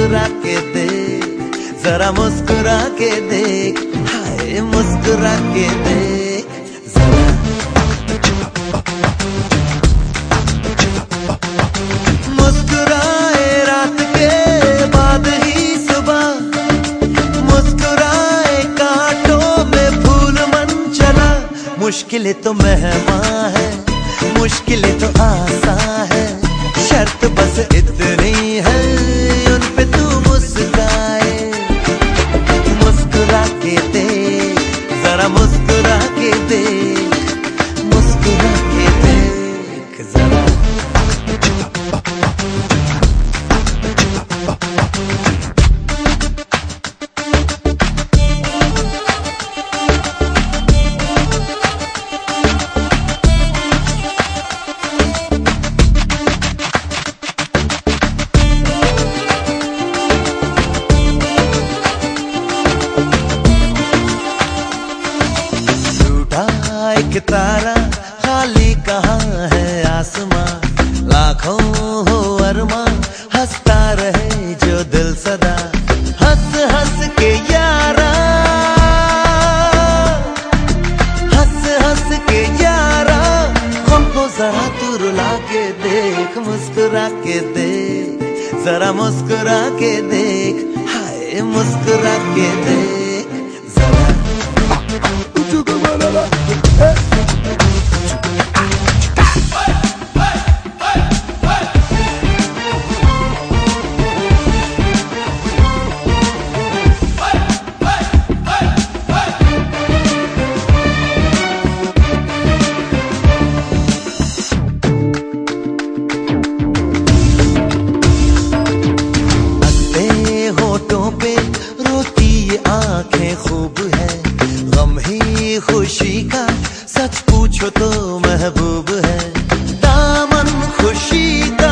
मुस्कुरा के देख, जरा मुस्कुरा के देख, हाय मुस्कुरा के देख जरा। मुस्कुराए रात के बाद ही सुबह, मुस्कुराए कांटों में फूल मन चला। मुश्किलें तो मेहमान है, मुश्किलें तो आसान है, शर्त बस इतनी है उन पे तू मुस्कुराए। मुस्कुरा के देख, जरा मुस्कुरा के देख, मुस्कुरा के देख जरा। एक तारा खाली कहाँ है आसमां, लाखों हो अरमां, हंसता रहे जो दिल सदा। हंस हंस के यारा, हंस हंस के यारा, हमको जरा तू रुला के देख, मुस्कुरा के देख, जरा मुस्कुरा के देख, हाय मुस्कुरा के देख जरा। होठों पे रोती ये आंखें खूब है, गम ही खुशी का सच पूछो तो महबूब है। दामन खुशी का,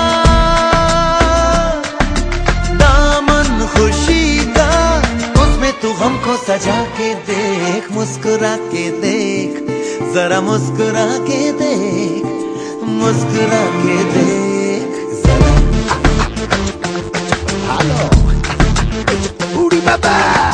दामन खुशी का, उसमें तू हमको सजा के देख, मुस्कुरा के देख, जरा मुस्कुरा के देख, मुस्कुरा के देख जरा। हेलो बूढ़ी बाबा,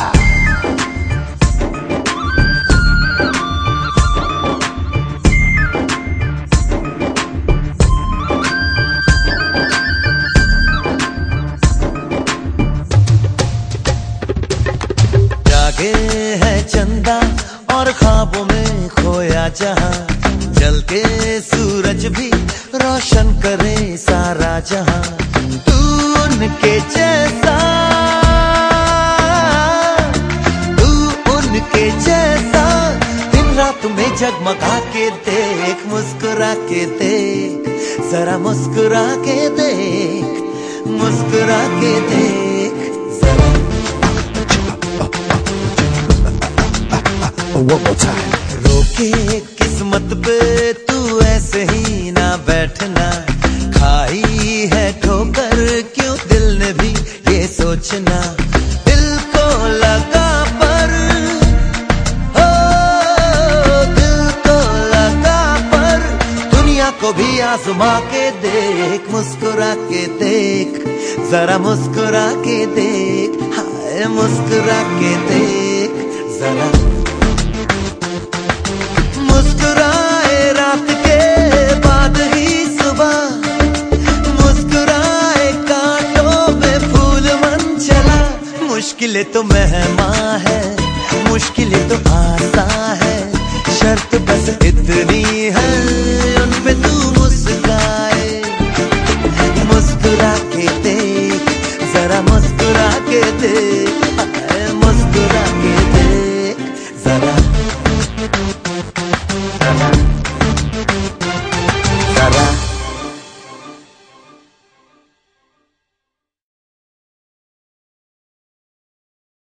जागे है चंदा और ख्वाबों में खोया जहां, जल के सूरज भी रोशन करे सारा जहां। तू उनके जैसा, तू उनके जैसा, दिन रात में जगमगा के देख, मुस्कुरा के देख, जरा मुस्कुरा के देख, मुस्कुरा के देख जरा। One more time. रोके किस्मत पे तू ऐसे ही ना बैठना, खाई है ठोकर क्यों दिल ने भी ये सोचना। दिल को लगा पर, हो दिल को लगा पर, दुनिया को भी आजमा के देख, मुस्कुरा के देख, जरा मुस्कुरा के देख, हाय मुस्कुरा के देख जरा। मुस्कुराए रात के बाद ही सुबह, मुस्कुराए कांटों में फूल मन चला। मुश्किलें तो मेहमान है, मुश्किलें तो आसान है, शर्त बस इतनी है उन पे तू मुस्कुराए। मुस्कुरा के देख, जरा मुस्कुरा के देख, मुस्कुरा के देख जरा।